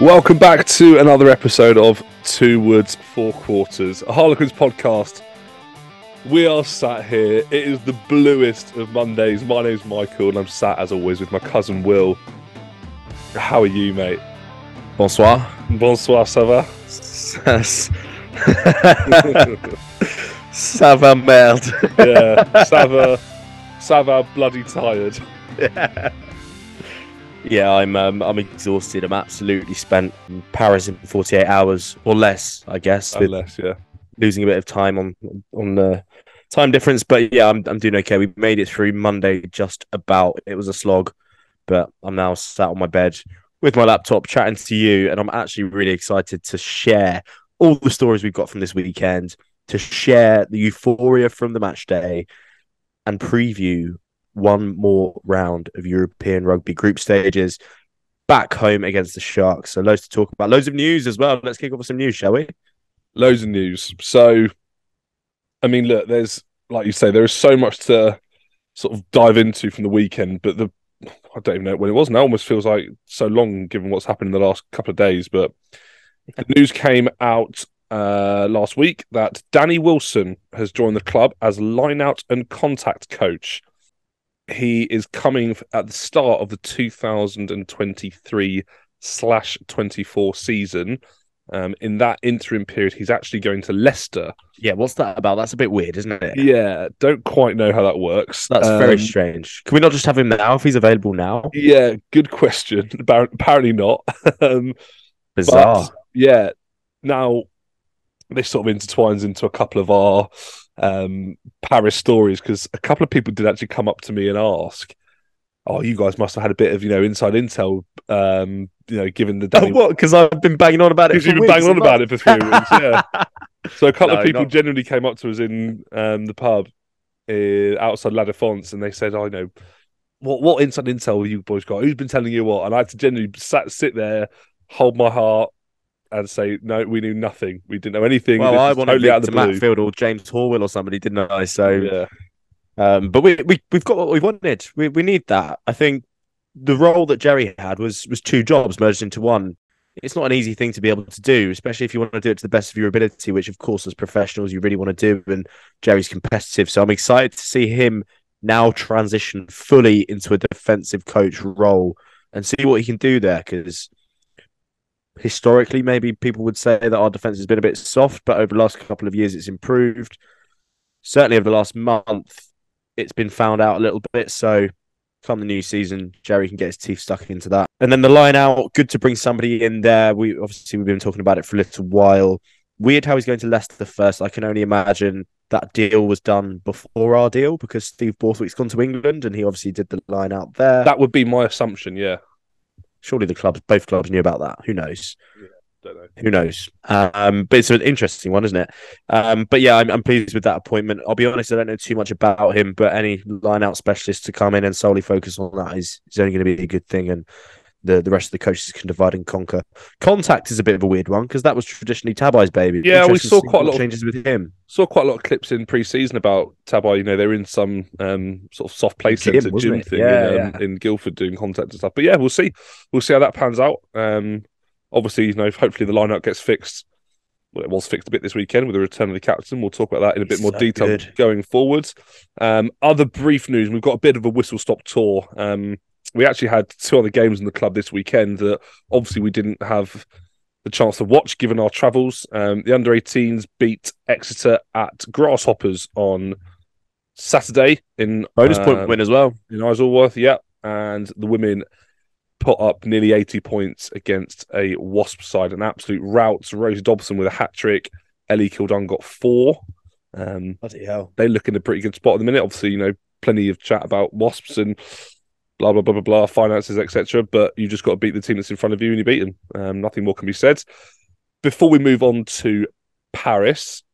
Welcome back to another episode of Two Woods, Four Quarters, a Harlequins podcast. We are sat here. It is the bluest of Mondays. My name's Michael, and I'm sat, as always, with my cousin Will. How are you, mate? Bonsoir. Bonsoir, ça va? Ça va merde. Yeah, ça va bloody tired. Yeah, I'm exhausted. I'm absolutely spent in Paris in 48 hours or less, I guess. Unless, yeah. Losing a bit of time on the time difference, but yeah, I'm doing okay. We made it through Monday just about. It was a slog, but I'm now sat on my bed with my laptop chatting to you, and I'm actually really excited to share all the stories we've got from this weekend, to share the euphoria from the match day, and preview one more round of European rugby group stages back home against the Sharks. So loads to talk about, loads of news as well. Let's kick off with some news, shall we? Loads of news. So, I mean, look, there's, like you say, there is so much to sort of dive into from the weekend, but I don't even know when it was now. It almost feels like so long given what's happened in the last couple of days. But the news came out last week that Danny Wilson has joined the club as line-out and contact coach. He is coming at the start of the 2023/24 season. In that interim period, he's actually going to Leicester. Yeah, what's that about? That's a bit weird, isn't it? Yeah, don't quite know how that works. That's very strange. Can we not just have him now if he's available now? Yeah, good question. Apparently not. Bizarre. But, yeah, now this sort of intertwines into a couple of our Paris stories, because a couple of people did actually come up to me and ask, "Oh, you guys must have had a bit of inside intel, given the Danny." Oh, what? Because I've been banging on about it. Because you've been banging on about it for 3 weeks, yeah. So a couple of people genuinely came up to us in the pub outside La Défense, and they said, "I know what inside intel you boys got? Who's been telling you what?" And I had to genuinely sit there, hold my heart, and say, "No, we knew nothing. We didn't know anything." Well, I wanted totally out to of the blue. Matt Field or James Horwell or somebody, didn't I? So yeah. But we've got what we wanted. We need that. I think the role that Jerry had was two jobs merged into one. It's not an easy thing to be able to do, especially if you want to do it to the best of your ability, which, of course, as professionals, you really want to do. And Jerry's competitive. So I'm excited to see him now transition fully into a defensive coach role and see what he can do there. Because historically, maybe people would say that our defense has been a bit soft, but over the last couple of years, it's improved. Certainly over the last month, it's been found out a little bit. So come the new season, Jerry can get his teeth stuck into that. And then the line out, good to bring somebody in there. We've been talking about it for a little while. Weird how he's going to Leicester first. I can only imagine that deal was done before our deal, because Steve Borthwick's gone to England and he obviously did the line out there. That would be my assumption, yeah. Surely both clubs knew about that. Who knows? Yeah, don't know. Who knows? But it's an interesting one, isn't it? But yeah, I'm pleased with that appointment. I'll be honest, I don't know too much about him, but any line-out specialist to come in and solely focus on that is only going to be a good thing, and the rest of the coaches can divide and conquer. Contact is a bit of a weird one, because that was traditionally Tabai's baby. Yeah, we saw quite a lot of changes with him. Saw quite a lot of clips in pre-season about Tabai. They're in some sort of soft play centre gym thing in Guildford doing contact and stuff. But yeah, we'll see. We'll see how that pans out. Obviously, hopefully the lineup gets fixed. Well, it was fixed a bit this weekend with the return of the captain. We'll talk about that in a bit more detail going forwards. Other brief news: we've got a bit of a whistle-stop tour. We actually had 2 other games in the club this weekend that obviously we didn't have the chance to watch given our travels. The under-18s beat Exeter at Grasshoppers on Saturday in bonus point win as well in Isleworth. Yeah, and the women put up nearly 80 points against a Wasp side, an absolute rout. Rosie Dobson with a hat-trick. Ellie Kildun got 4. Bloody hell. They look in a pretty good spot at the minute. Obviously, plenty of chat about Wasps and blah, blah, blah, blah, blah, finances, etc. But you just got to beat the team that's in front of you and you beat them. Nothing more can be said. Before we move on to Paris,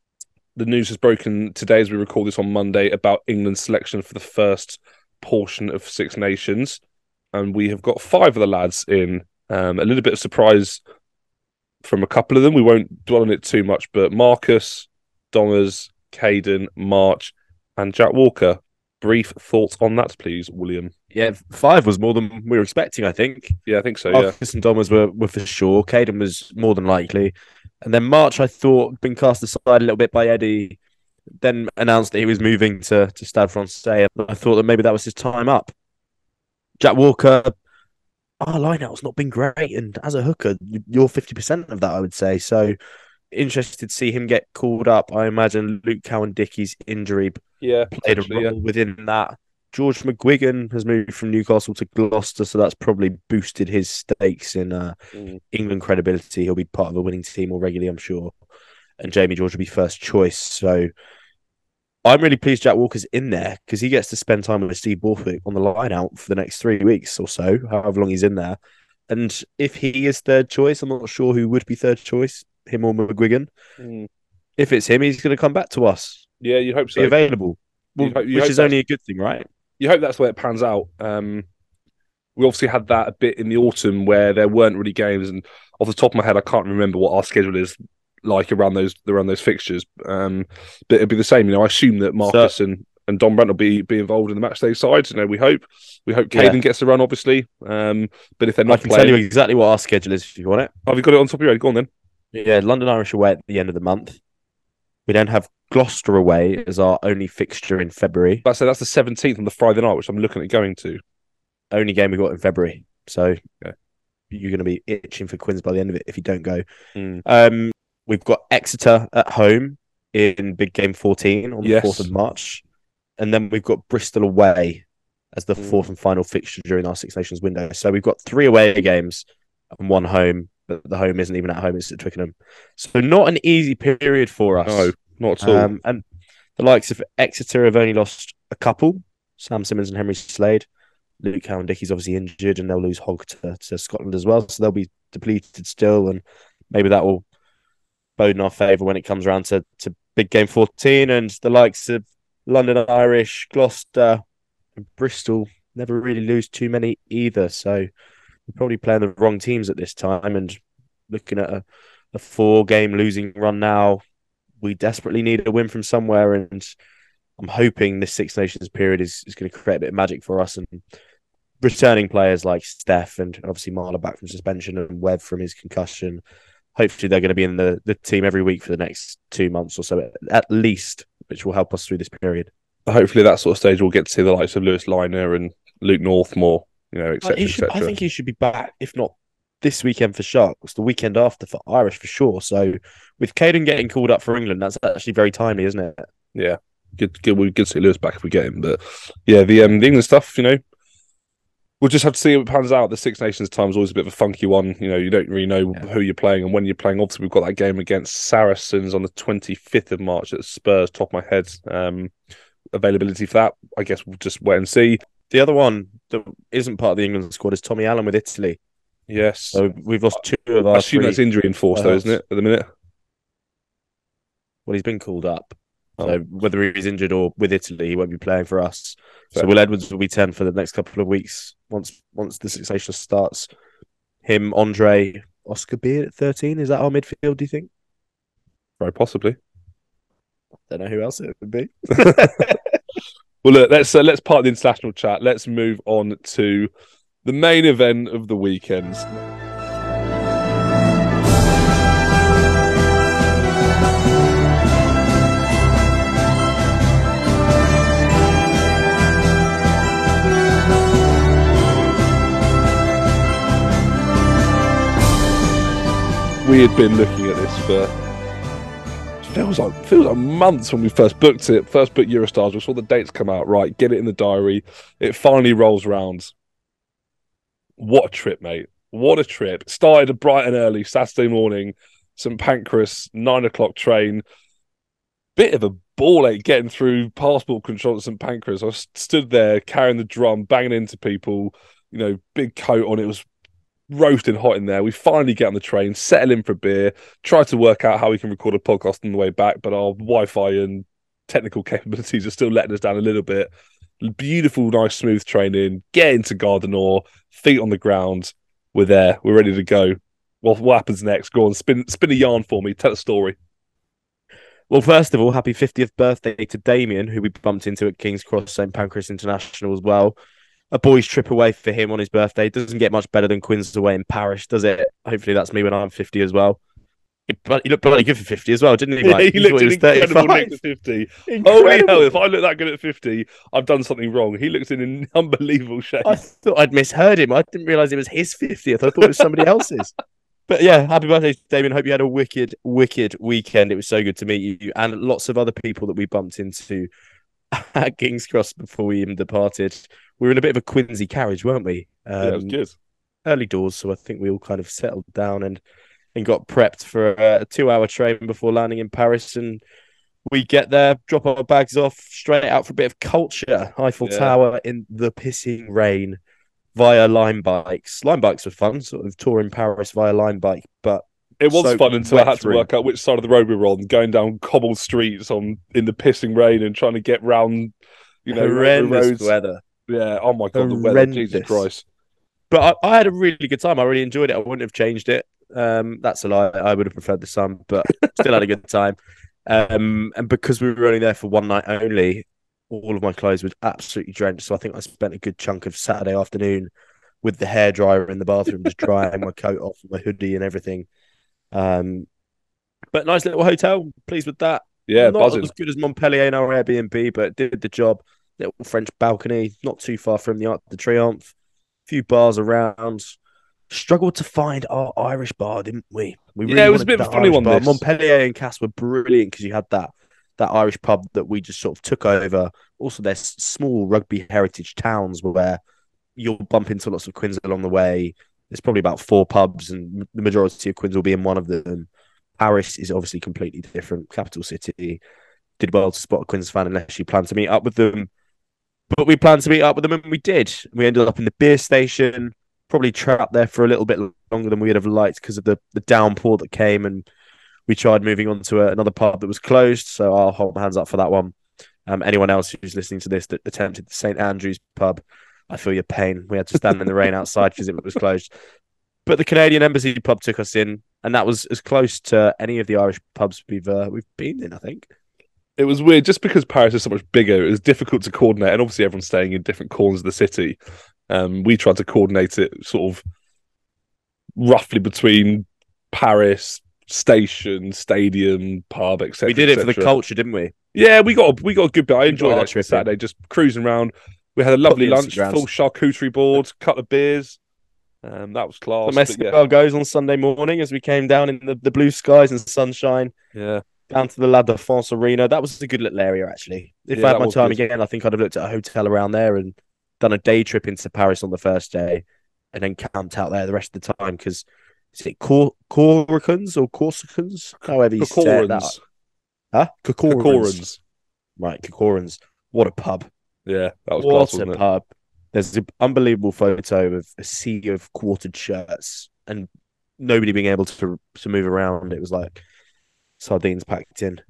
the news has broken today as we record this on Monday about England's selection for the first portion of Six Nations. And we have got 5 of the lads in. A little bit of surprise from a couple of them. We won't dwell on it too much, but Marcus, Donners, Caden, March, and Jack Walker brief thoughts on that, please, William? Yeah, 5 was more than we were expecting, I think. Yeah, I think so, Marcus and Thomas were for sure. Caden was more than likely. And then March, I thought, been cast aside a little bit by Eddie, then announced that he was moving to Stade Francais. I thought that maybe that was his time up. Jack Walker, our line-out's not been great. And as a hooker, you're 50% of that, I would say. So interested to see him get called up. I imagine Luke Cowan-Dickie's injury played a role within that. George McGuigan has moved from Newcastle to Gloucester, so that's probably boosted his stakes in England credibility. He'll be part of a winning team more regularly, I'm sure. And Jamie George will be first choice. So I'm really pleased Jack Walker's in there because he gets to spend time with Steve Borthwick on the line out for the next 3 weeks or so, however long he's in there. And if he is third choice, I'm not sure who would be third choice, him or McGuigan. If it's him, he's going to come back to us. Yeah, you hope so. Be available, which is only a good thing, right? You hope that's the way it pans out. We obviously had that a bit in the autumn where there weren't really games, and off the top of my head, I can't remember what our schedule is like around those fixtures. But it'd be the same. I assume that Marcus and Don Brent will be involved in the matchday side. We hope Caden gets a run, obviously. But if they're not, I can tell you exactly what our schedule is if you want it. Have you got it on top of your head? Go on then. Yeah, London Irish away at the end of the month. We then have Gloucester away as our only fixture in February. That's the 17th on the Friday night, which I'm looking at going to. Only game we got in February. So you're going to be itching for Quins by the end of it if you don't go. We've got Exeter at home in big game 14 on the 4th of March. And then we've got Bristol away as the fourth and final fixture during our Six Nations window. So we've got 3 away games and 1 home. But the home isn't even at home, it's at Twickenham. So not an easy period for us. No, not at all. And the likes of Exeter have only lost a couple, Sam Simmons and Henry Slade. Luke Cowan-Dickie's obviously injured and they'll lose Hogg to Scotland as well. So they'll be depleted still, and maybe that will bode in our favour when it comes around to big game 14. And the likes of London Irish, Gloucester and Bristol never really lose too many either. So we're probably playing the wrong teams at this time and looking at a 4-game losing run now. We desperately need a win from somewhere, and I'm hoping this Six Nations period is going to create a bit of magic for us, and returning players like Steph and obviously Marla back from suspension and Webb from his concussion. Hopefully they're going to be in the team every week for the next 2 months or so at least, which will help us through this period. Hopefully that sort of stage we'll get to see the likes of Lewis Liner and Luke North more, etc. I think he should be back, if not this weekend for Sharks, the weekend after for Irish for sure. So with Caden getting called up for England, that's actually very timely, isn't it? Yeah. Good. We could see Lewis back if we get him. But yeah, the England stuff, we'll just have to see how it pans out. The Six Nations time is always a bit of a funky one. You don't really know who you're playing and when you're playing. Obviously, we've got that game against Saracens on the 25th of March at Spurs, top of my head. Availability for that, I guess we'll just wait and see. The other one that isn't part of the England squad is Tommy Allen with Italy. Yes. So we've lost 2 of our 3. I assume that's injury enforced, though, isn't it, at the minute? Well, he's been called up. So whether he's injured or with Italy, he won't be playing for us. Fair. So Will Edwards will be 10 for the next couple of weeks once the Six Nations starts. Him, Andre, Oscar Beard at 13. Is that our midfield, do you think? Very possibly. I don't know who else it would be. Well, look, let's part the international chat. Let's move on to the main event of the weekend. We had been looking at this for feels like months when we first booked it. First booked Eurostars, we saw the dates come out. Right, get it in the diary. It finally rolls round. What a trip, mate! What a trip! Started bright and early Saturday morning, St Pancras 9 o'clock train. Bit of a ball ache getting through passport control at St Pancras. I stood there carrying the drum, banging into people. Big coat on. It was roasting hot in there. We finally get on the train, settle in for a beer, try to work out how we can record a podcast on the way back, but our Wi-Fi and technical capabilities are still letting us down a little bit. Beautiful, nice, smooth training. Get into Gare du Nord, feet on the ground. We're there. We're ready to go. What happens next? Go on, spin a yarn for me. Tell a story. Well, first of all, happy 50th birthday to Damien, who we bumped into at King's Cross St Pancras International as well. A boy's trip away for him on his birthday. Doesn't get much better than Quinn's away in Paris, does it? Hopefully that's me when I'm 50 as well. He looked bloody good for 50 as well, didn't he, Mike? Yeah, he looked incredible at 50. Holy hell, if I look that good at 50, I've done something wrong. He looks in an unbelievable shape. I thought I'd misheard him. I didn't realise it was his 50th. I thought it was somebody else's. But yeah, happy birthday, Damien. Hope you had a wicked weekend. It was so good to meet you and lots of other people that we bumped into at King's Cross before we even departed. We were in a bit of a Quincy carriage, weren't we? Yeah, it was good. Early doors, so I think we all kind of settled down and got prepped for a 2-hour train before landing in Paris. And we get there, drop our bags off, straight out for a bit of culture. Eiffel Tower in the pissing rain via Lime bikes. Lime bikes were fun, sort of touring Paris via Lime bike, but it was fun until I had to work out which side of the road we were on, going down cobbled streets in the pissing rain and trying to get round, horrendous roads. Weather. Yeah, oh my God, the weather, Jesus Christ. But I had a really good time. I really enjoyed it. I wouldn't have changed it. That's a lie. I would have preferred the sun, but still had a good time. And because we were only there for one night only, all of my clothes were absolutely drenched. So I think I spent a good chunk of Saturday afternoon with the hairdryer in the bathroom, just drying my coat off, my hoodie and everything. But nice little hotel. Pleased with that. Yeah, not buzzing. As good as Montpellier in our Airbnb, but did the job. Little French balcony, not too far from the Arc de Triomphe. A few bars around. Struggled to find our Irish bar, didn't we? It was a bit of a funny one. Montpellier and Cass were brilliant because you had that Irish pub that we just sort of took over. Also, there's small rugby heritage towns where you'll bump into lots of Quins along the way. There's probably about 4 pubs, and the majority of Quins will be in one of them. Paris is obviously completely different. Capital city. Did well to spot a Quins fan unless you plan to meet up with them. But we planned to meet up with them, and we did. We ended up in the beer station. Probably trapped there for a little bit longer than we'd have liked because of the downpour that came, and we tried moving on to another pub that was closed, so I'll hold my hands up for that one. Anyone else who's listening to this that attempted the St Andrew's pub, I feel your pain. We had to stand in the rain outside because it was closed. But the Canadian Embassy pub took us in, and that was as close to any of the Irish pubs we've been in, I think. It was weird, just because Paris is so much bigger, it was difficult to coordinate, and obviously everyone's staying in different corners of the city. We tried to coordinate it sort of roughly between Paris, station, stadium, pub, etc. We did it for the culture, didn't we? Yeah, we got a good bit. I enjoyed it Saturday, just cruising around. We had a lovely lunch, full charcuterie board, couple of beers. That was class. The Mescal goes on Sunday morning as we came down in the blue skies and sunshine. Yeah. Down to the La Défense Arena. That was a good little area, actually. If I had my time again, I think I'd have looked at a hotel around there and done a day trip into Paris on the first day and then camped out there the rest of the time because is it Corsicans or Corsicans? However you say that. Huh? Cocorans. Right, Cocorans. What a pub. Yeah, that was class, what a pub. There's an unbelievable photo of a sea of quartered shirts and nobody being able to move around. It was like sardines packed in.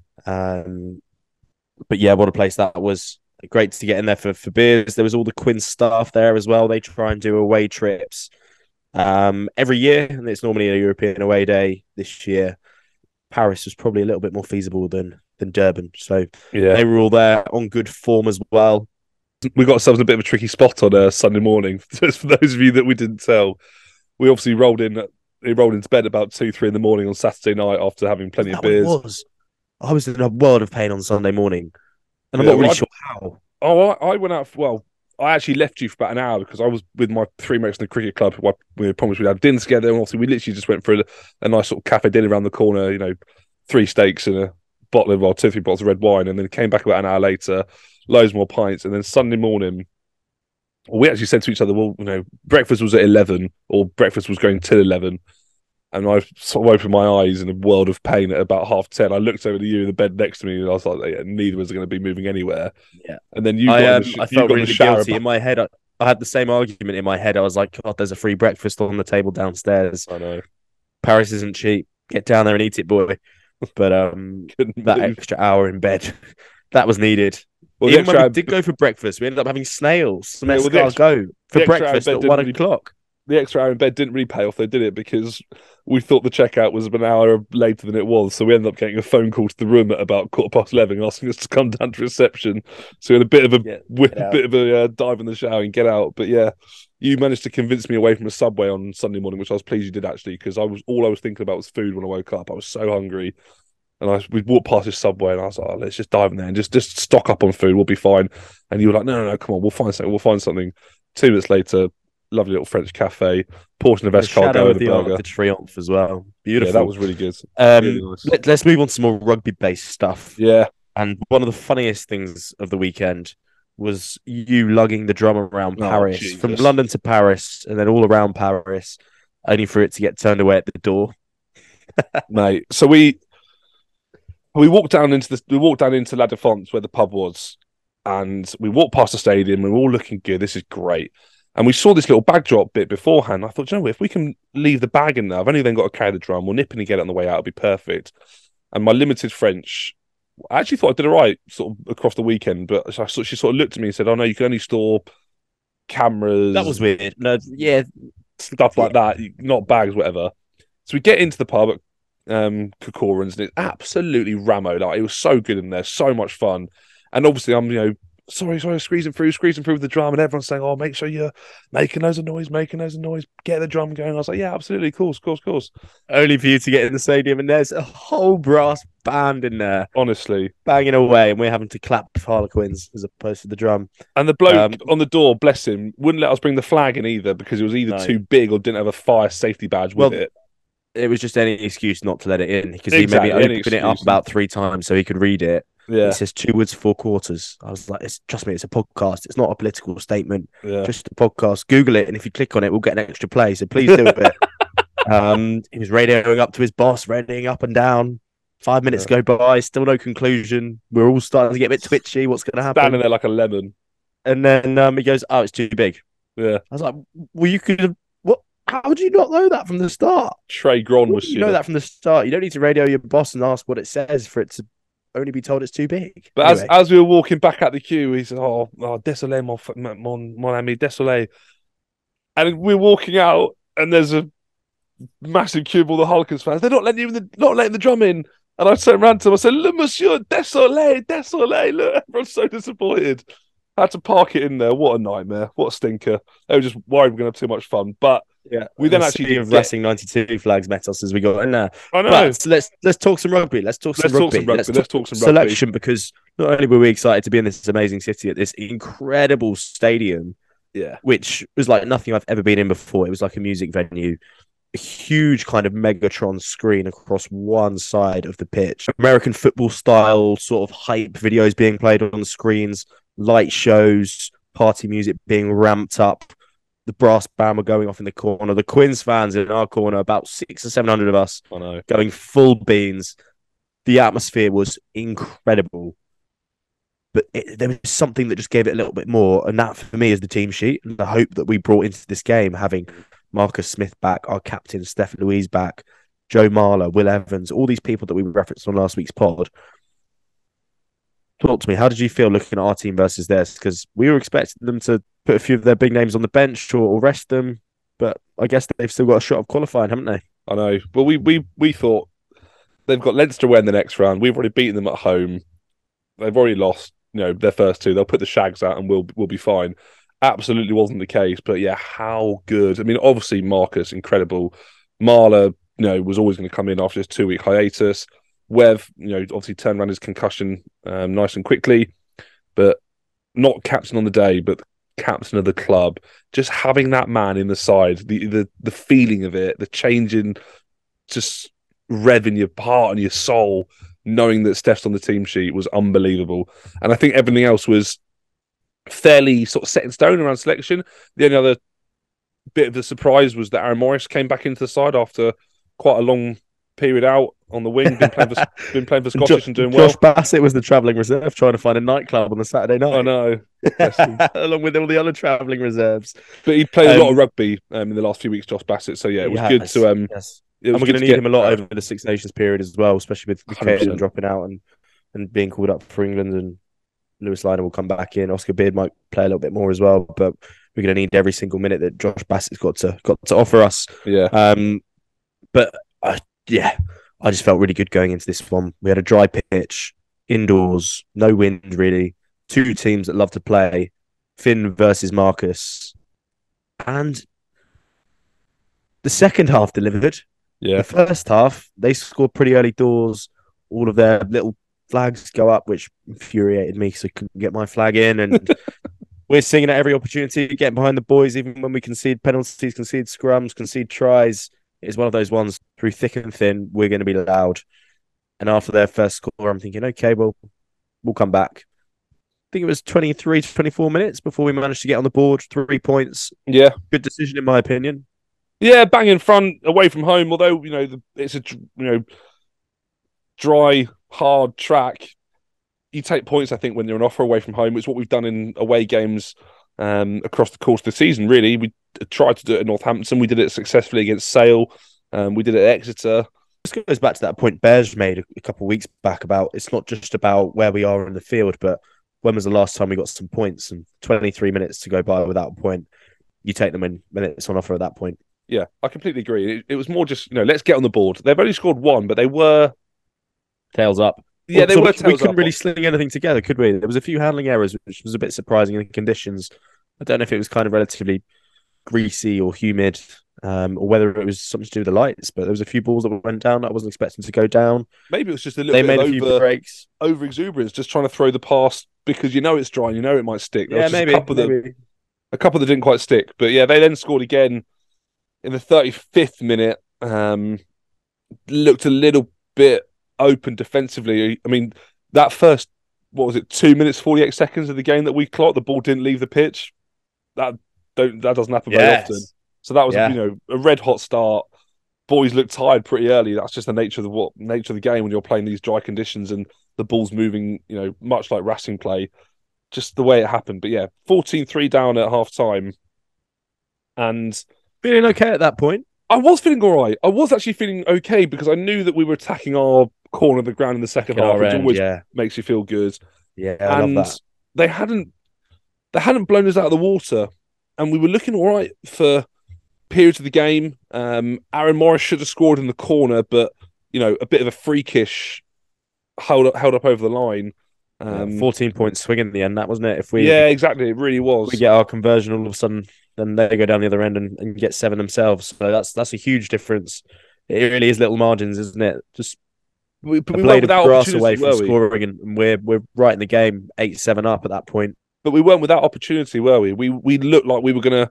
But yeah, what a place that was. Great to get in there for beers. There was all the Quinn staff there as well. They try and do away trips every year, and it's normally a European away day. This year, Paris was probably a little bit more feasible than Durban. So they were all there on good form as well. We got ourselves in a bit of a tricky spot on a Sunday morning. Just for those of you that we didn't tell, we obviously rolled into bed about 2-3 in the morning on Saturday night after having plenty of beers. I was in a world of pain on Sunday morning. And I'm not really sure how. Oh, I went out. I actually left you for about an hour because I was with my 3 mates in the cricket club. We promised we'd have dinner together, and also we literally just went for a nice sort of cafe dinner around the corner. 3 steaks and a bottle of 2-3 bottles of red wine, and then came back about an hour later, loads more pints, and then Sunday morning, we actually said to each other, well, breakfast was at 11, or breakfast was going till 11. And I sort of opened my eyes in a world of pain at about 10:30. I looked over to you in the bed next to me, and I was like, yeah, neither of us are going to be moving anywhere. Yeah. And then I felt really guilty. In my head, I had the same argument in my head. I was like, God, there's a free breakfast on the table downstairs. I know. Paris isn't cheap. Get down there and eat it, boy. But that extra hour in bed, that was needed. Well, even when we did go for breakfast, we ended up having snails. Go for breakfast at 1 o'clock. the extra hour in bed didn't really pay off, though, did it? Because we thought the checkout was an hour later than it was. So we ended up getting a phone call to the room at about 11:15 asking us to come down to reception. So we had a bit of a dive in the shower and get out. But yeah, you managed to convince me away from a Subway on Sunday morning, which I was pleased you did, actually, because all I was thinking about was food when I woke up. I was so hungry. And we walked past this Subway, and I was like, let's just dive in there and just stock up on food. We'll be fine. And you were like, no, come on, we'll find something. We'll find something. 2 minutes later, lovely little French cafe, portion of escargot and a burger. The Triomphe as well. Beautiful. Yeah, that was really good. Really nice. Let's move on to some more rugby-based stuff. Yeah. And one of the funniest things of the weekend was you lugging the drum around Paris, from London to Paris, and then all around Paris, only for it to get turned away at the door. Mate, so we walked down into La Défense where the pub was, and we walked past the stadium. We were all looking good. This is great. And we saw this little bag drop bit beforehand. I thought, you know what, if we can leave the bag in there, I've only then got to carry the drum. We'll nip in and get it on the way out. It'll be perfect. And my limited French, I actually thought I did all right sort of across the weekend, but she sort of looked at me and said, oh no, you can only store cameras. That was weird. No, yeah. Stuff like that, not bags, whatever. So we get into the pub at Corcoran's, and it's absolutely rammed. Like, it was so good in there, so much fun. And obviously I'm, sorry, squeezing through with the drum, and everyone's saying, oh, make sure you're making those noise, get the drum going. I was like, yeah, absolutely, of course. Only for you to get in the stadium, and there's a whole brass band in there, honestly, banging away, and we're having to clap Harlequins as opposed to the drum. And the bloke on the door, bless him, wouldn't let us bring the flag in either, because it was either too big or didn't have a fire safety badge with it. It was just any excuse not to let it in, because he maybe opened it up about 3 times so he could read it. Yeah. It says 2 words, 4 quarters. I was like, trust me, it's a podcast. It's not a political statement. Yeah. Just a podcast. Google it, and if you click on it, we'll get an extra play. So please do it. He was radioing up to his boss, radioing up and down. 5 minutes go by, still no conclusion. We're all starting to get a bit twitchy. What's going to happen? Standing there like a lemon. And then he goes, oh, it's too big. Yeah. I was like, well, you could have... How would you not know that from the start? Trey Gron was... You know that from the start. You don't need to radio your boss and ask what it says for it to only be told it's too big. But anyway, as we were walking back at the queue, he said, oh désolé, mon ami, désolé. And we're walking out, and there's a massive queue of all the Harlequins fans. They're not letting the drum in. And I turned around to him, I said, le monsieur, désolé. Look, everyone's so disappointed. I had to park it in there. What a nightmare. What a stinker. They were just worried we're going to have too much fun. But yeah, we then actually of Racing 92 flags met us as we got in there. I know. But let's talk some rugby. Let's talk some rugby. Let's talk some selection, because not only were we excited to be in this amazing city at this incredible stadium, which was like nothing I've ever been in before. It was like a music venue, a huge kind of Megatron screen across one side of the pitch, American football style sort of hype videos being played on the screens, light shows, party music being ramped up. The brass band were going off in the corner. The Quins fans in our corner, about 600 or 700 of us, going full beans. The atmosphere was incredible. But there was something that just gave it a little bit more. And that, for me, is the team sheet and the hope that we brought into this game, having Marcus Smith back, our captain, Steph Louise back, Joe Marler, Will Evans, all these people that we referenced on last week's pod. Talk to me. How did you feel looking at our team versus theirs? Because we were expecting them to put a few of their big names on the bench or rest them, but I guess they've still got a shot of qualifying, haven't they? I know. But we thought they've got Leinster away in the next round. We've already beaten them at home. They've already lost, their first 2. They'll put the shags out and we'll be fine. Absolutely wasn't the case. But yeah, how good. I mean, obviously Marcus, incredible. Marler, was always going to come in after this 2-week hiatus. Wev, obviously turned around his concussion nice and quickly, but not captain on the day, but captain of the club. Just having that man in the side, the feeling of it, the change in just rev in your heart and your soul, knowing that Steph's on the team sheet was unbelievable. And I think everything else was fairly sort of set in stone around selection. The only other bit of a surprise was that Aaron Morris came back into the side after quite a long period out on the wing, been playing for Scottish and doing well. Josh Bassett was the travelling reserve trying to find a nightclub on the Saturday night. I know. Along with all the other travelling reserves. But he played a lot of rugby in the last few weeks, Josh Bassett. So yeah, it was good to... And we're going to need him a lot over the Six Nations period as well, especially with Caelan dropping out and being called up for England. And Lewis Liner will come back in. Oscar Beard might play a little bit more as well, but we're going to need every single minute that Josh Bassett's got to offer us. Yeah. But yeah, I just felt really good going into this one. We had a dry pitch, indoors, no wind really. Two teams that love to play, Finn versus Marcus, and the second half delivered. Yeah. The first half, they scored pretty early doors. All of their little flags go up, which infuriated me because I couldn't get my flag in. And we're singing at every opportunity, getting behind the boys, even when we concede penalties, concede scrums, concede tries. It's one of those ones through thick and thin, we're going to be loud. And after their first score, I'm thinking, okay, well, we'll come back. I think it was 23 to 24 minutes before we managed to get on the board, 3 points. Yeah. Good decision, in my opinion. Yeah, bang in front, away from home. Although, it's a, dry, hard track. You take points, I think, when you're an offer away from home. It's what we've done in away games across the course of the season, really. We tried to do it at Northampton. We did it successfully against Sale. We did it at Exeter. This goes back to that point Bears made a couple of weeks back about it's not just about where we are in the field, but when was the last time we got some points? And 23 minutes to go by without a point, you take them when it's on offer at that point. Yeah, I completely agree. It was more just, let's get on the board. They've only scored one, but they were tails up. Yeah, they were. We couldn't really sling anything together, could we? There was a few handling errors, which was a bit surprising in the conditions. I don't know if it was kind of relatively greasy or humid, or whether it was something to do with the lights. But there was a few balls that went down that I wasn't expecting to go down. Maybe it was just a little bit a few breaks, over exuberance, just trying to throw the pass because it's dry, and it might stick. There was maybe a couple that didn't quite stick. But yeah, they then scored again in the 35th minute. Looked a little bit open defensively. I mean, that first, 2 minutes 48 seconds of the game that we clocked, the ball didn't leave the pitch. That doesn't happen very often. So that was a red hot start. Boys looked tired pretty early. That's just the nature of the game when you're playing these dry conditions and the ball's moving, much like Racing play. Just the way it happened. But yeah, 14-3 down at half time. And feeling okay at that point. I was feeling all right. I was actually feeling okay because I knew that we were attacking our corner of the ground in the second half, which always makes you feel good. Yeah, I love that. They hadn't blown us out of the water, and we were looking all right for periods of the game. Aaron Morris should have scored in the corner, but a bit of a freakish held up over the line. 14-point swing in the end, that wasn't it? Exactly, it really was. We get our conversion all of a sudden, then they go down the other end and get 7 themselves. So that's a huge difference. It really is little margins, isn't it? Just we blade of grass away from scoring, and we're right in the game, 8-7 up at that point. But we weren't without opportunity, were we? We looked like we were gonna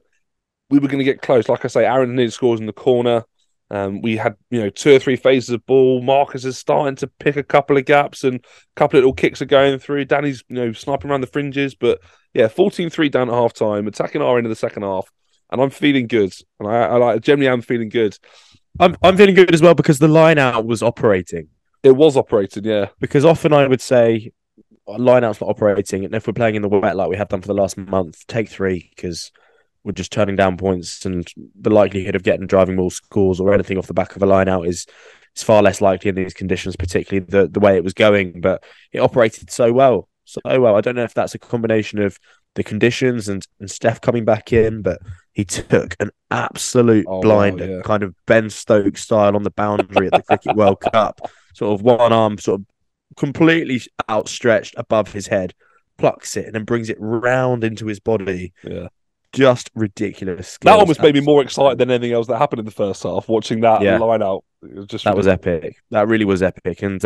get close. Like I say, Aaron nearly scores in the corner. We had 2 or 3 phases of ball. Marcus is starting to pick a couple of gaps, and a couple of little kicks are going through. Danny's sniping around the fringes, but yeah, 14-3 down at half time, attacking our end of the second half, and I'm feeling good. And I generally am feeling good. I'm feeling good as well because the line out was operating. It was operating, yeah. Because often I would say line out's not operating, and if we're playing in the wet like we have done for the last month, take 3 because we're just turning down points, and the likelihood of getting driving ball scores or anything off the back of a line out is far less likely in these conditions, particularly the way it was going. But it operated so well. I don't know if that's a combination of the conditions and Steph coming back in, but he took an absolute blinder, kind of Ben Stokes style on the boundary at the Cricket World Cup. Sort of one arm sort of completely outstretched above his head, plucks it and then brings it round into his body. Yeah. Just ridiculous skills. That almost made me more excited than anything else that happened in the first half, watching that line out. It was just was epic. That really was epic. And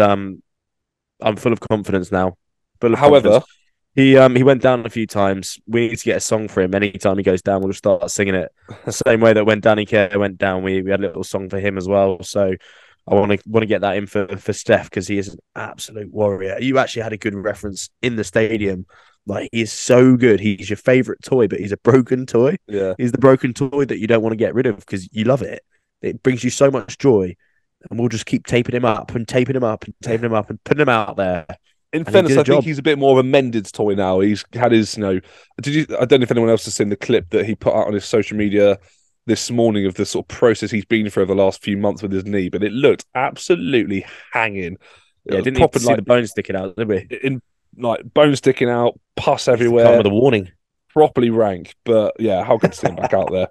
I'm full of confidence now. However, he went down a few times. We need to get a song for him. Anytime he goes down, we'll just start singing it. Same way that when Danny Kerr went down, we had a little song for him as well. So I want to get that in for Steph because he is an absolute warrior. You actually had a good reference in the stadium. Like, he is so good. He's your favourite toy, but he's a broken toy. Yeah. He's the broken toy that you don't want to get rid of because you love it. It brings you so much joy. And we'll just keep taping him up and taping him up and taping him up and putting him out there. In fairness, I think he's a bit more of a mended toy now. He's had his, I don't know if anyone else has seen the clip that he put out on his social media this morning of the sort of process he's been through over the last few months with his knee, but it looked absolutely hanging. Yeah, didn't even see the bone sticking out, did we? like bone sticking out, pus everywhere. Come with a warning. Properly rank, but yeah, how good to see him back out there.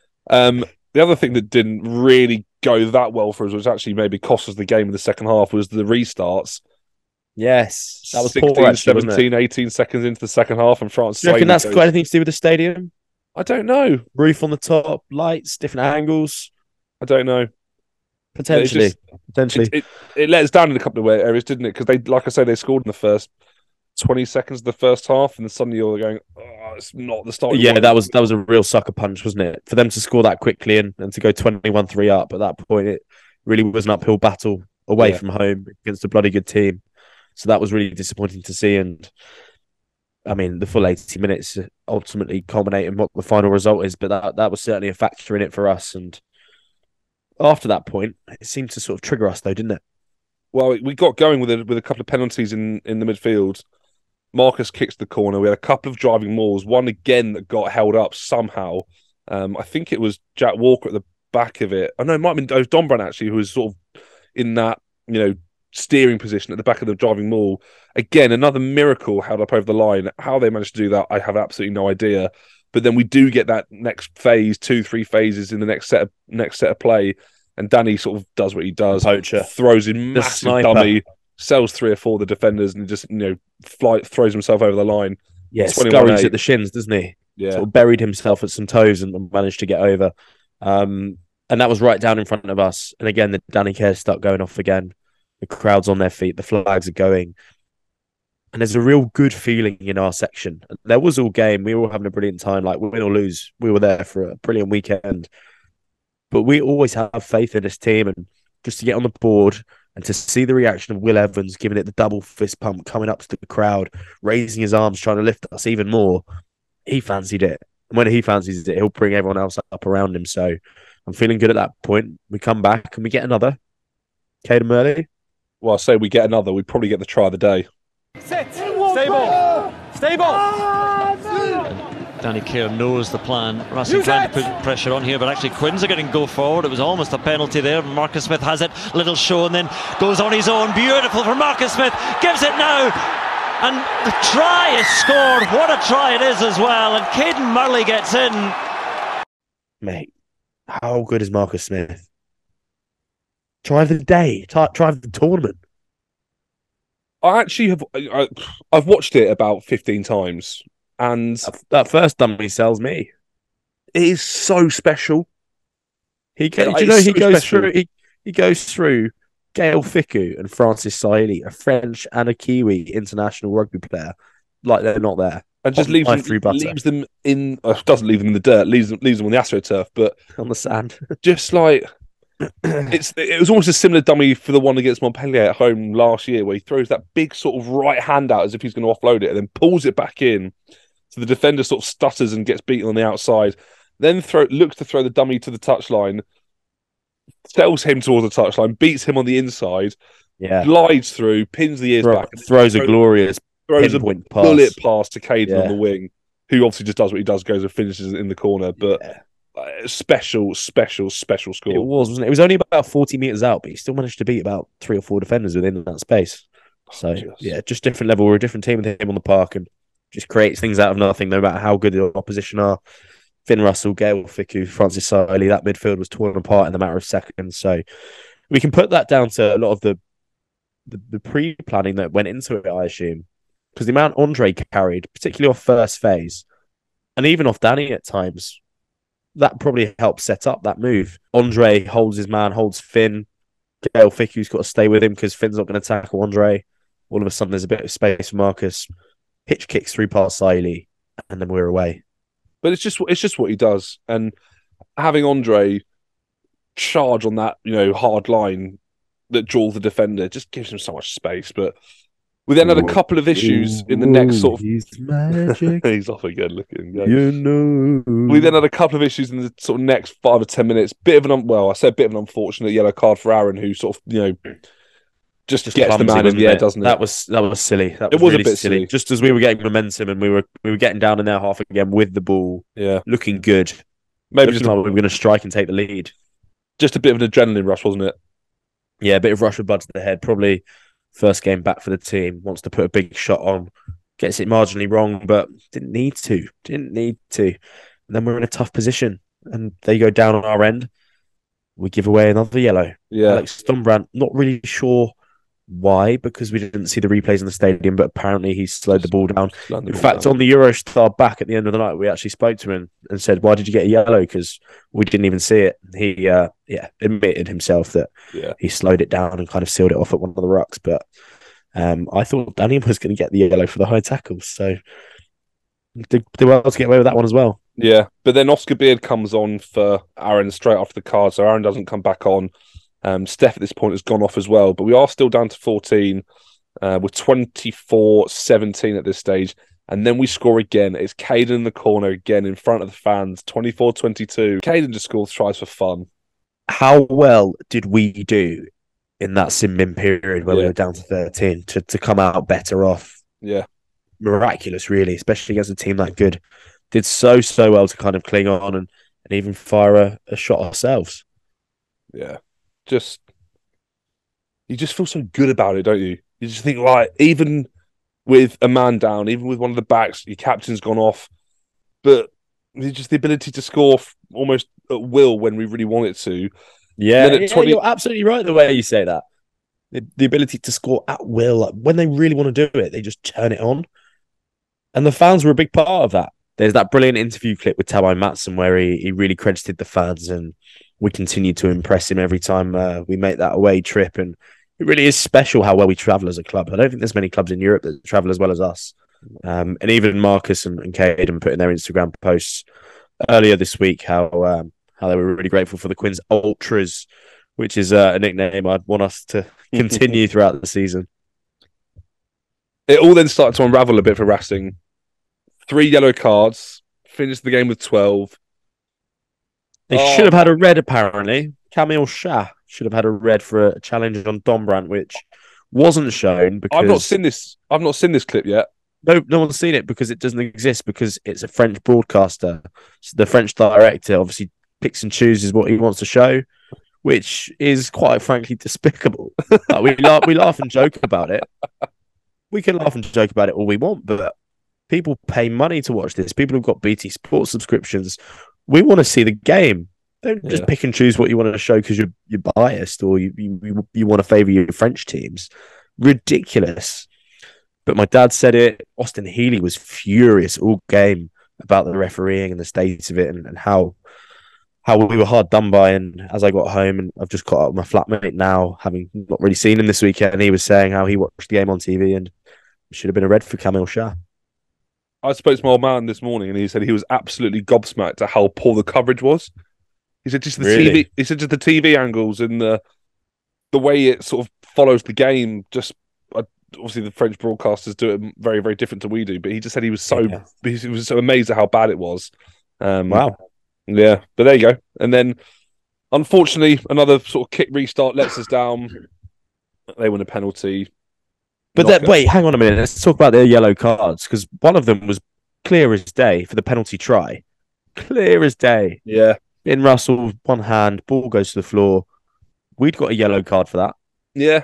The other thing that didn't really go that well for us, which actually maybe cost us the game in the second half, was the restarts. Yes, that was 16, poor, actually, 17, 18 seconds into the second half, and France. Do you reckon that's got anything to do with the stadium? I don't know. Roof on the top, lights, different angles. I don't know. Potentially. It let us down in a couple of areas, didn't it? Because they, like I say, they scored in the first 20 seconds of the first half, and then suddenly you're going, oh, it's not the start. Yeah, that was a real sucker punch, wasn't it? For them to score that quickly and to go 21-3 up at that point, it really was an uphill battle away from home against a bloody good team. So that was really disappointing to see. And I mean, the full 80 minutes ultimately culminating what the final result is, but that was certainly a factor in it for us. And after that point, it seemed to sort of trigger us, though, didn't it? Well, we got going with a couple of penalties in the midfield. Marcus kicks the corner. We had a couple of driving mauls, one again that got held up somehow. I think it was Jack Walker at the back of it. Oh, no, it might have been Dombrandt, actually, who was sort of in that, steering position at the back of the driving maul. Again, another miracle held up over the line. How they managed to do that, I have absolutely no idea. But then we do get that next phase, 2-3 phases in the next set of play, and Danny sort of does what he does. Poacher throws in massive dummy, sells 3 or 4 of the defenders, and just throws himself over the line. Yeah, scurries at the shins, doesn't he? Yeah, sort of buried himself at some toes and managed to get over. And that was right down in front of us. And again, the Danny Care start going off again. The crowd's on their feet. The flags are going. And there's a real good feeling in our section. There was all game. We were all having a brilliant time. Like, win or lose, we were there for a brilliant weekend. But we always have faith in this team. And just to get on the board and to see the reaction of Will Evans giving it the double fist pump, coming up to the crowd, raising his arms, trying to lift us even more, he fancied it. And when he fancies it, he'll bring everyone else up around him. So I'm feeling good at that point. We come back and we get another. Caden Murley. Well, I say we get another. We probably get the try of the day. Sit. Stable. Danny Care knows the plan. Racing trying to put pressure on here, but actually Quins are getting go forward. It was almost a penalty there. Marcus Smith has it. Little show and then goes on his own. Beautiful for Marcus Smith. Gives it now. And the try is scored. What a try it is as well. And Caden Murley gets in. Mate, how good is Marcus Smith? Try of the day. Try of the tournament. I actually have. I've watched it about 15 times, and that first dummy sells me. It is so special. He goes through Gael Fickou and Francis Saili, a French and a Kiwi international rugby player, like they're not there, and just leaves them in. Doesn't leave them in the dirt. Leaves them on the AstroTurf, but on the sand. Just like. It was almost a similar dummy for the one against Montpellier at home last year, where he throws that big sort of right hand out as if he's going to offload it, and then pulls it back in. So the defender sort of stutters and gets beaten on the outside. Then looks to throw the dummy to the touchline, sells him towards the touchline, beats him on the inside, glides through, pins the ears back, and throws a glorious bullet pass to Caden on the wing, who obviously just does what he does, goes and finishes in the corner, but. Special score. It was, wasn't it? It was only about 40 meters out, but he still managed to beat about 3 or 4 defenders within that space. So, just different level. We're a different team with him on the park and just creates things out of nothing, no matter how good the opposition are. Finn Russell, Gael Fickou, Francis Saili, that midfield was torn apart in a matter of seconds. So, we can put that down to a lot of the pre-planning that went into it, I assume. Because the amount Andre carried, particularly off first phase, and even off Danny at times, that probably helped set up that move. Andre holds his man, holds Finn. Gael Fickou's got to stay with him because Finn's not going to tackle Andre. All of a sudden, there's a bit of space for Marcus. Hitch kicks through past Saili, and then we're away. But it's just what he does. And having Andre charge on that, hard line that draws the defender just gives him so much space. But we then had a couple of issues in the next sort of. He's magic. He's off again looking. We then had a couple of issues in the sort of next 5 or 10 minutes. Bit of an unfortunate yellow card for Aaron, who sort of just gets the man in the air, doesn't it? That was silly. It was really a bit silly. Just as we were getting momentum and we were getting down in their half again with the ball, looking good. Maybe just like we were going to strike and take the lead. Just a bit of an adrenaline rush, wasn't it? Yeah, a bit of rush with blood to the head. Probably First game back for the team, wants to put a big shot on, gets it marginally wrong, but didn't need to. And then we're in a tough position, and they go down on our end. We give away another yellow. Yeah. Alex Dombrandt, not really sure why, because we didn't see the replays in the stadium, but apparently he slowed the ball down. In fact, on the Eurostar back at the end of the night, we actually spoke to him and said, "Why did you get a yellow?" Because we didn't even see it. He admitted himself that he slowed it down and kind of sealed it off at one of the rucks. But I thought Danny was going to get the yellow for the high tackles, so did well to get away with that one as well. Yeah, but then Oscar Beard comes on for Aaron straight after the card, so Aaron doesn't come back on. Steph at this point has gone off as well, but we are still down to 14. We're 24-17 at this stage, and then we score again. It's Caden in the corner again in front of the fans, 24-22. Caden just scores tries for fun. How well did we do in that Sin-Min period where we were down to 13 to come out better off? Yeah. Miraculous, really, especially against a team that good. Did so well to kind of cling on and even fire a shot ourselves. Yeah. You just feel so good about it, don't you? You just think, right, even with a man down, even with one of the backs, your captain's gone off, but just the ability to score almost at will when we really want it to. Yeah, you're absolutely right the way you say that. The ability to score at will, when they really want to do it, they just turn it on. And the fans were a big part of that. There's that brilliant interview clip with Tabai Matson where he really credited the fans, and we continue to impress him every time we make that away trip. And it really is special how well we travel as a club. I don't think there's many clubs in Europe that travel as well as us. And even Marcus and Caden put in their Instagram posts earlier this week how they were really grateful for the Quins Ultras, which is a nickname I'd want us to continue throughout the season. It all then started to unravel a bit for Racing. 3 yellow cards, finished the game with 12. They should have had a red, apparently. Kamil Shah should have had a red for a challenge on Dombrandt, which wasn't shown because I've not seen this clip yet. No one's seen it because it doesn't exist, because it's a French broadcaster. So the French director obviously picks and chooses what he wants to show, which is quite frankly despicable. We laugh and joke about it. We can laugh and joke about it all we want, but people pay money to watch this. People have got BT Sports subscriptions. We want to see the game. Don't just pick and choose what you want to show because you're biased or you want to favour your French teams. Ridiculous. But my dad said it. Austin Healey was furious all game about the refereeing and the state of it and how we were hard done by. And as I got home, and I've just caught up with my flatmate now, having not really seen him this weekend, and he was saying how he watched the game on TV and it should have been a red for Kamil Shah. I spoke to my old man this morning, and he said he was absolutely gobsmacked at how poor the coverage was. He said just the TV. He said just the TV angles and the way it sort of follows the game. Just obviously the French broadcasters do it very, very different to we do. But he just said he was he was so amazed at how bad it was. Wow. Yeah, but there you go. And then, unfortunately, another sort of kick restart lets us down. They win a penalty. But wait, hang on a minute. Let's talk about their yellow cards, because one of them was clear as day for the penalty try. Clear as day. Yeah. In Russell, one hand, ball goes to the floor. We'd got a yellow card for that. Yeah.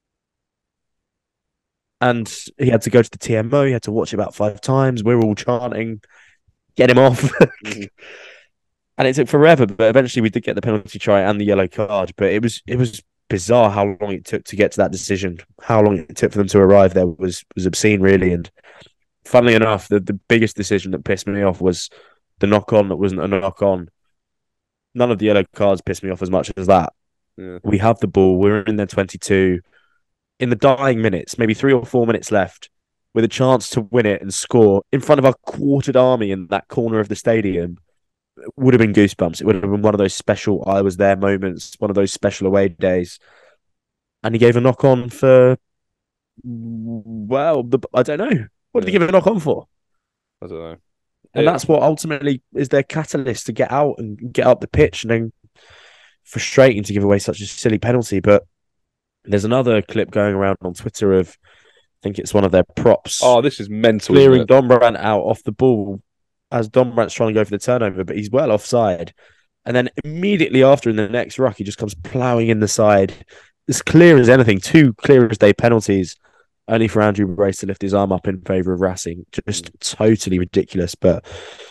And he had to go to the TMO. He had to watch it about 5 times. We were all chanting, get him off. And it took forever, but eventually we did get the penalty try and the yellow card. But it was bizarre how long it took to get to that decision. How long it took for them to arrive there was obscene, really. And funnily enough, the biggest decision that pissed me off was the knock-on that wasn't a knock-on. None of the yellow cards pissed me off as much as that. Yeah. We have the ball. We're in their 22. In the dying minutes, maybe 3 or 4 minutes left, with a chance to win it and score in front of our quartered army in that corner of the stadium, it would have been goosebumps. It would have been one of those special I was there moments, one of those special away days. And he gave a knock-on for, well, I don't know. What did he give a knock-on for? I don't know. And that's what ultimately is their catalyst to get out and get up the pitch, and then frustrating to give away such a silly penalty. But there's another clip going around on Twitter of, I think it's one of their props. Oh, this is mental. Clearing Dombrandt out off the ball as Dombrandt's trying to go for the turnover, but he's well offside. And then immediately after, in the next ruck, he just comes ploughing in the side, as clear as anything, 2 clear as day penalties, only for Andrew Brace to lift his arm up in favour of Racing. Just totally ridiculous. But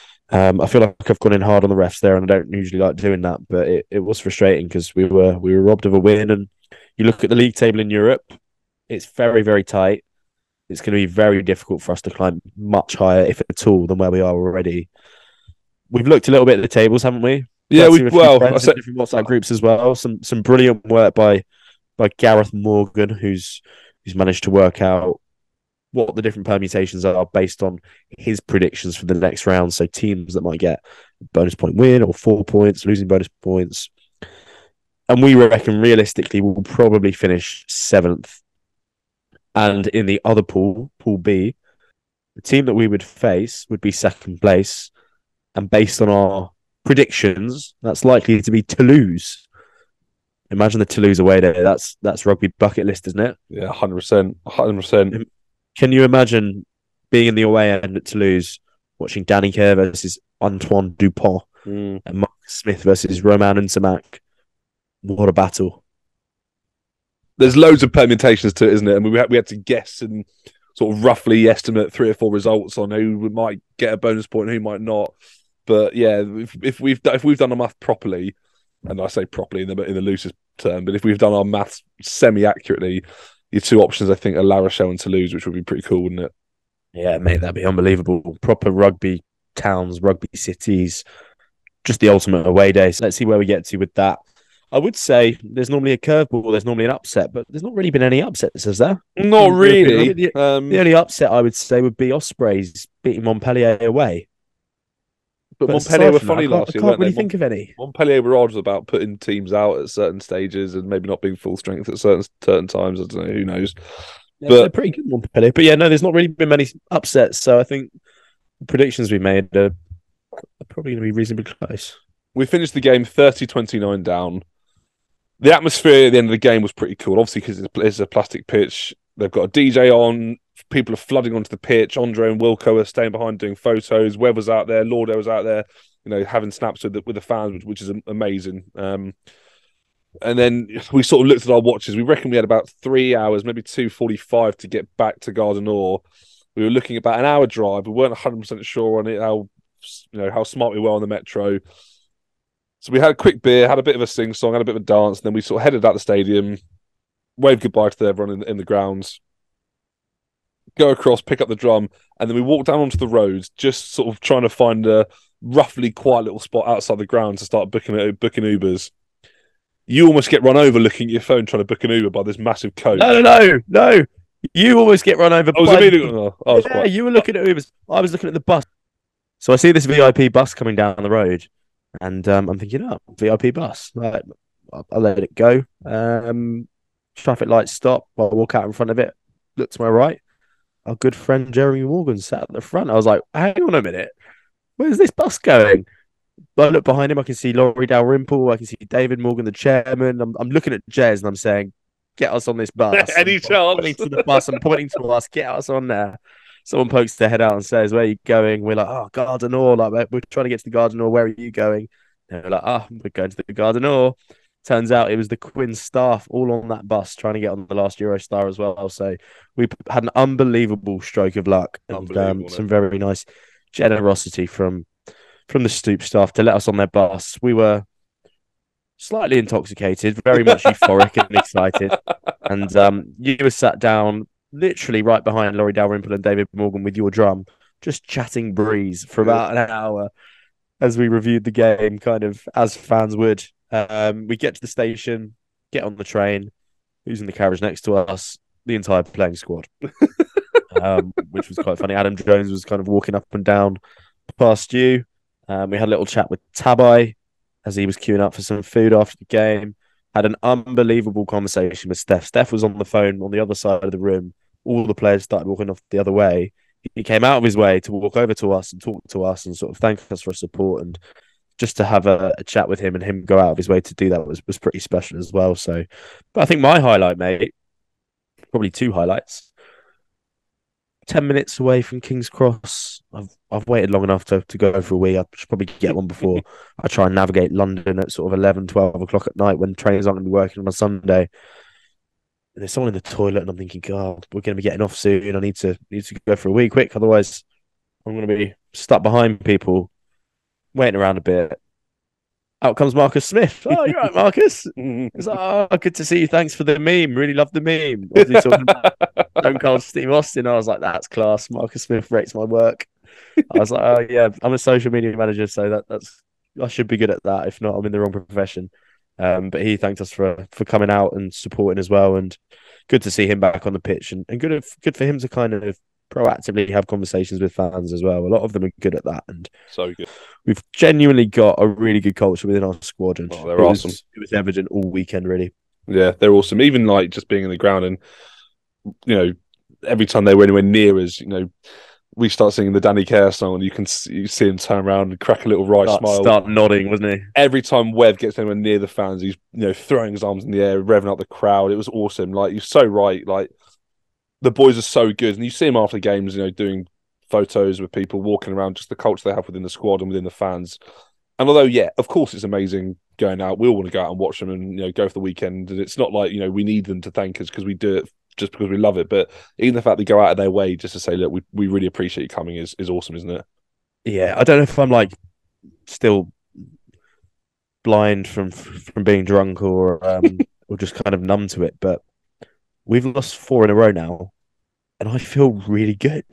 I feel like I've gone in hard on the refs there, and I don't usually like doing that. But it was frustrating because we were robbed of a win. And you look at the league table in Europe, it's very, very tight. It's going to be very difficult for us to climb much higher, if at all, than where we are already. We've looked a little bit at the tables, haven't we? Yeah, I said different WhatsApp groups as well. Some brilliant work by Gareth Morgan, who's managed to work out what the different permutations are based on his predictions for the next round. So teams that might get a bonus point win or 4 points, losing bonus points. And we reckon realistically we'll probably finish 7th. And in the other pool, Pool B, the team that we would face would be 2nd place. And based on our predictions, that's likely to be Toulouse. Imagine the Toulouse away day. That's rugby bucket list, isn't it? Yeah, 100%. 100%. Can you imagine being in the away end at Toulouse, watching Danny Kerr versus Antoine Dupont and Mark Smith versus Romain Ntamak? What a battle. There's loads of permutations to it, isn't it? And we had to guess and sort of roughly estimate 3 or 4 results on who might get a bonus point and who might not. But yeah, if we've done our math properly, and I say properly in the loosest term, but if we've done our maths semi-accurately, your 2 options I think are La Rochelle and Toulouse, which would be pretty cool, wouldn't it? Yeah, mate, that'd be unbelievable. Proper rugby towns, rugby cities, just the ultimate away day. So let's see where we get to with that. I would say there's normally a curveball, there's normally an upset, but there's not really been any upsets, has there? Not really. The only upset I would say would be Ospreys beating Montpellier away. But Montpellier were funny last year. I can't really think of any. Montpellier were odds about putting teams out at certain stages and maybe not being full strength at certain times. I don't know. Who knows? Yeah, but they're pretty good, Montpellier. But yeah, no, there's not really been many upsets. So I think the predictions we made are probably going to be reasonably close. We finished the game 30-29 down. The atmosphere at the end of the game was pretty cool. Obviously, because it's a plastic pitch. They've got a DJ on. People are flooding onto the pitch. Andre and Wilco are staying behind doing photos. Webb was out there. Lauder was out there, having snaps with the fans, which is amazing. And then we sort of looked at our watches. We reckon we had about 3 hours, maybe 2:45 to get back to Garden Nord. We were looking at about an hour drive. We weren't 100% sure on it, how smart we were on the metro. So we had a quick beer, had a bit of a sing-song, had a bit of a dance, and then we sort of headed out the stadium, waved goodbye to everyone in the grounds, go across, pick up the drum, and then we walked down onto the road, just sort of trying to find a roughly quiet little spot outside the ground to start booking Ubers. You almost get run over looking at your phone trying to book an Uber by this massive coach. No. You almost get run over. You were looking at Ubers. I was looking at the bus. So I see this VIP bus coming down the road. And I'm thinking, VIP bus. Right, I'll let it go. Traffic lights stop. I'll walk out in front of it. Look to my right. Our good friend Jeremy Morgan sat at the front. I was like, hang on a minute. Where's this bus going? I look behind him. I can see Laurie Dalrymple. I can see David Morgan, the chairman. I'm looking at Jez and I'm saying, get us on this bus. Any chance? I'm pointing to the bus. I'm pointing to us. Get us on there. Someone pokes their head out and says, where are you going? We're like, Garden Nord. Like, we're trying to get to the Garden Nord. Where are you going? And they're like, we're going to the Garden Nord. Turns out it was the Quinn staff all on that bus trying to get on the last Eurostar as well. So we had an unbelievable stroke of luck and some very nice generosity from the Stoop staff to let us on their bus. We were slightly intoxicated, very much euphoric and excited. And you were sat down literally right behind Laurie Dalrymple and David Morgan with your drum, just chatting breeze for about an hour as we reviewed the game, kind of as fans would. We get to the station, get on the train. Who's in the carriage next to us? The entire playing squad, which was quite funny. Adam Jones was kind of walking up and down past you. We had a little chat with Tabai as he was queuing up for some food after the game. Had an unbelievable conversation with Steph. Steph was on the phone on the other side of the room. All the players started walking off the other way. He came out of his way to walk over to us and talk to us and sort of thank us for our support, and just to have a chat with him and him go out of his way to do that was pretty special as well. So, but I think my highlight, mate, probably 2 highlights. 10 minutes away from King's Cross. I've waited long enough to go for a wee. I should probably get one before I try and navigate London at sort of 11, 12 o'clock at night when trains aren't going to be working on a Sunday. there's someone in the toilet, and I'm thinking, God, we're going to be getting off soon. I need to go for a wee quick, otherwise I'm going to be stuck behind people, waiting around a bit. Out comes Marcus Smith. Oh, you're right, Marcus. He's like, oh, good to see you. Thanks for the meme. Really love the meme. What was he talking about? Stone Cold Steve Austin. I was like, that's class. Marcus Smith rates my work. I was like, oh yeah, I'm a social media manager, so that's I should be good at that. If not, I'm in the wrong profession. But he thanked us for coming out and supporting as well, and good to see him back on the pitch, and good for him to kind of proactively have conversations with fans as well. A lot of them are good at that, and so good. We've genuinely got a really good culture within our squad, and they're awesome. It was evident all weekend, really. Yeah, they're awesome. Even like just being in the ground, and every time they were anywhere near us, we start singing the Danny Care song, and you see him turn around and crack a little smile, start nodding, wasn't he? Every time Webb gets anywhere near the fans, he's throwing his arms in the air, revving up the crowd. It was awesome. Like, you're so right. Like, the boys are so good, and you see them after games, doing photos with people, walking around, just the culture they have within the squad and within the fans. And although, yeah, of course it's amazing going out, we all want to go out and watch them and go for the weekend. And it's not like we need them to thank us because we do it just because we love it. But even the fact they go out of their way just to say, look, we really appreciate you coming is awesome, isn't it? Yeah, I don't know if I'm like still blind from being drunk or just kind of numb to it, but we've lost 4 in a row now, and I feel really good.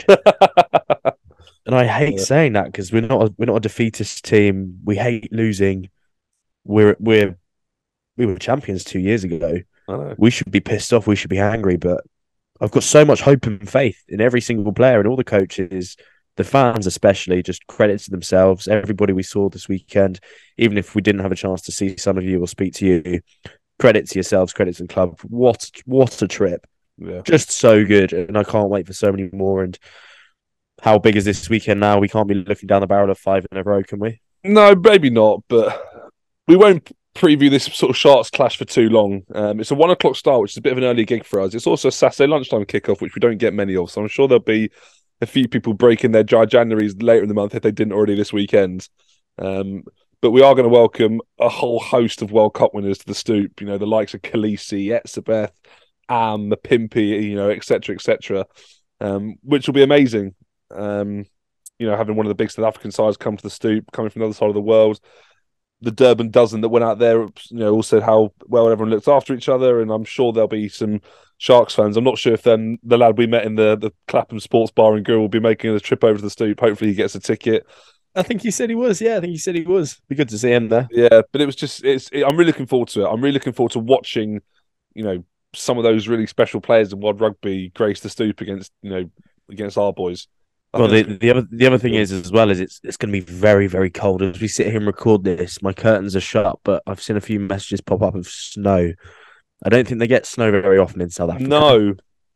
And I hate saying that because we're not a defeatist team. We hate losing. We were champions 2 years ago. We should be pissed off. We should be angry. But I've got so much hope and faith in every single player and all the coaches, the fans especially. Just credit to themselves. Everybody we saw this weekend, even if we didn't have a chance to see some of you or speak to you, credit to yourselves, credit to the club. What a trip. Yeah. Just so good. And I can't wait for so many more. And how big is this weekend now? We can't be looking down the barrel of 5 in a row, can we? No, maybe not. But we won't preview this sort of Sharks clash for too long. It's a 1 o'clock start, which is a bit of an early gig for us. It's also a Saturday lunchtime kickoff, which we don't get many of. So I'm sure there'll be a few people breaking their Januaries later in the month if they didn't already this weekend. But we are going to welcome a whole host of World Cup winners to the Stoop. The likes of Khaleesi, Etzebeth, the Pimpy, etc., etc., which will be amazing. Having one of the big South African sides come to the Stoop, coming from the other side of the world. The Durban dozen that went out there, all said how well everyone looked after each other, and I'm sure there'll be some Sharks fans. I'm not sure if the lad we met in the Clapham Sports Bar and Grill will be making a trip over to the Stoop. Hopefully he gets a ticket. I think he said he was. Yeah, I think he said he was. Be good to see him there. Yeah, but I'm really looking forward to it. I'm really looking forward to watching, some of those really special players in world rugby grace the Stoop against our boys. Well, the other thing is as well is it's going to be very, very cold as we sit here and record this. My curtains are shut, but I've seen a few messages pop up of snow. I don't think they get snow very often in South Africa. No.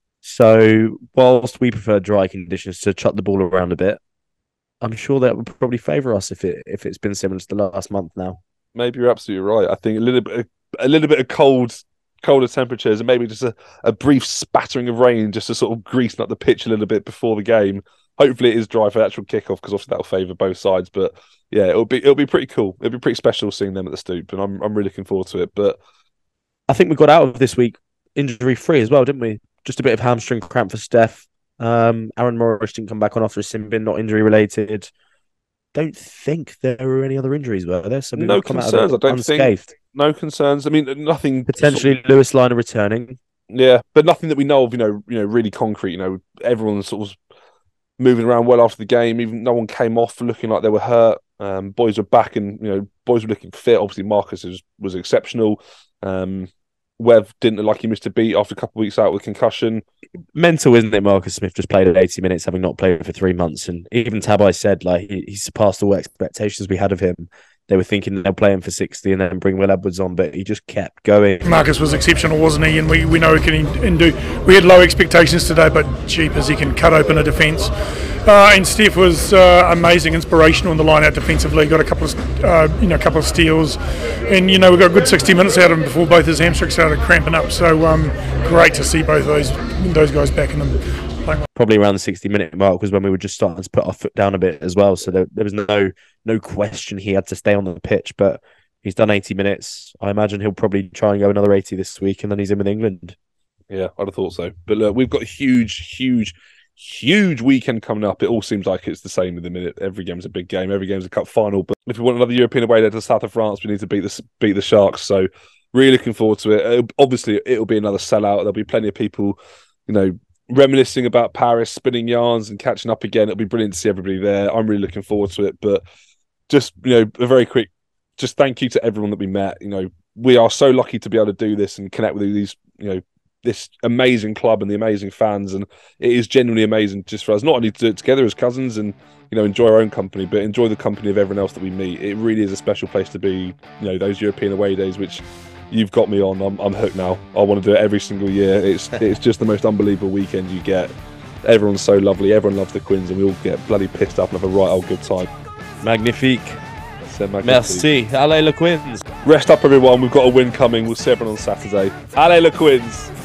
So whilst we prefer dry conditions to chuck the ball around a bit, I'm sure that would probably favour us if it's been similar to the last month now. Maybe you're absolutely right. I think a little bit of colder temperatures and maybe just a brief spattering of rain just to sort of grease up the pitch a little bit before the game. Hopefully it is dry for the actual kickoff because obviously that'll favour both sides. But yeah, it'll be pretty cool. It'll be pretty special seeing them at the Stoop, and I'm really looking forward to it. But I think we got out of this week injury free as well, didn't we? Just a bit of hamstring cramp for Steph. Aaron Morris didn't come back on after a sin bin, not injury related. Don't think there were any other injuries, were there? So no concerns. I don't unscathed. Think. No concerns. I mean, nothing. Potentially Lewis Liner returning. Yeah, but nothing that we know of. Really concrete. Everyone's sort of moving around well after the game. Even no one came off looking like they were hurt. Boys were back, and boys were looking fit. Obviously, Marcus was exceptional. Webb didn't look like he missed a beat after a couple of weeks out with concussion. Mental, isn't it? Marcus Smith just played at 80 minutes, having not played for 3 months, and even Tabai said like he surpassed all expectations we had of him. They were thinking they'll play him for 60 and then bring Will Edwards on, but he just kept going. Marcus was exceptional, wasn't he? And we know he can do. We had low expectations today, but jeepers, he can cut open a defence. And Steph was amazing, inspirational in the line out defensively. Got a couple of steals, and we got a good 60 minutes out of him before both his hamstrings started cramping up. So great to see both those guys back in them. Probably around the 60-minute mark was when we were just starting to put our foot down a bit as well. So there was no question he had to stay on the pitch, but he's done 80 minutes. I imagine he'll probably try and go another 80 this week, and then he's in with England. Yeah, I'd have thought so. But look, we've got a huge weekend coming up. It all seems like it's the same in the minute. Every game's a big game. Every game's a cup final. But if we want another European away there to the south of France, we need to beat the Sharks. So really looking forward to it. Obviously, it'll be another sellout. There'll be plenty of people, reminiscing about Paris, spinning yarns and catching up again. It'll be brilliant to see everybody there. I'm really looking forward to it. But just, a very quick, just thank you to everyone that we met. We are so lucky to be able to do this and connect with these, this amazing club and the amazing fans. And it is genuinely amazing just for us, not only to do it together as cousins and, enjoy our own company, but enjoy the company of everyone else that we meet. It really is a special place to be, those European away days, which you've got me on. I'm hooked now. I want to do it every single year. It's just the most unbelievable weekend you get. Everyone's so lovely. Everyone loves the Quins, and we all get bloody pissed up and have a right old good time. Magnifique. Merci. Allez, le Quins. Rest up, everyone. We've got a win coming. We'll see everyone on Saturday. Allez, le Quins.